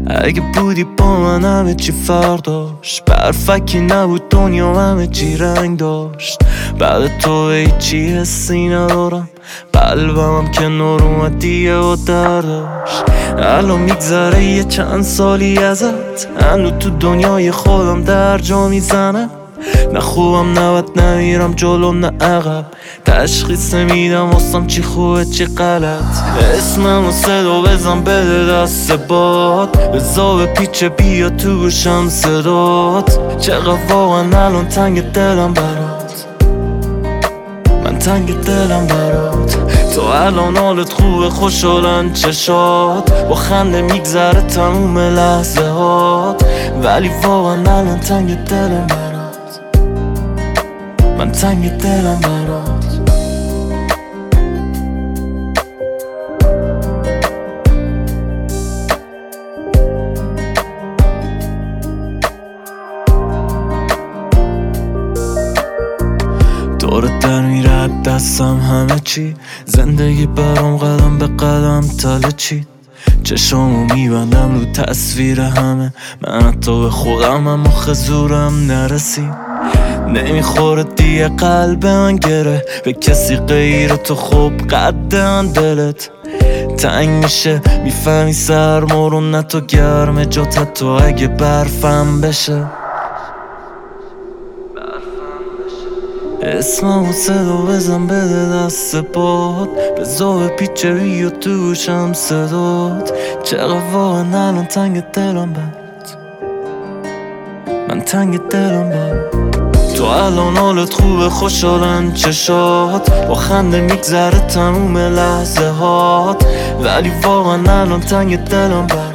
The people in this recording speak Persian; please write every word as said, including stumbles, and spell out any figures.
اگه بودی با من همه چی فرق داشت، برفکی نبود دنیا همه چی رنگ داشت. بعد تو هیچی حسی ندارم، قلبم هم که نور اومد دیگه و درداشت. الان میگذره یه چند سالی ازت، هنو تو دنیای خودم در جا میزنم. نه خوبم نبد نمیرم جلو نه عقب، تشخیص نمیدم واسم چی خوبه چی غلط. اسمم و صدا بزن بده دست باد، بزا به پیچه بیا تو گوشم صدات. چقدر واقعا الان تنگ دلم برات، من تنگ دلم برات. تو الان حالت خوبه خوشحالن چشات، با خنده میگذره تموم لحظه هات. ولی واقعا الان تنگ دلم برات، من تنگ دلم برات. دورت در میره دستم همه چی، زندگی برام قدم به قدم تله چید. چشامو میبندم رو تصویر همه، من حتی به خودم هم آخه زورم نرسید. نمیخوره دیگه قلب من گره به کسی غیر تو، خوب قدم دلت تنگ میشه. میفهمی سرما رو نه تو گرمه جات، حتی اگه برفم بشه. اسمم و صدا بزن بده دست باد، بزا به پیچه بیا تو گوشم صدات. چقدر واقعا الان تنگ دلم برات، من تنگ دلم برات. تو الان حالت خوبه خوشحالن چشات، با خنده میگذره تموم لحظه هات. ولی واقعا الان تنگ دلم برات.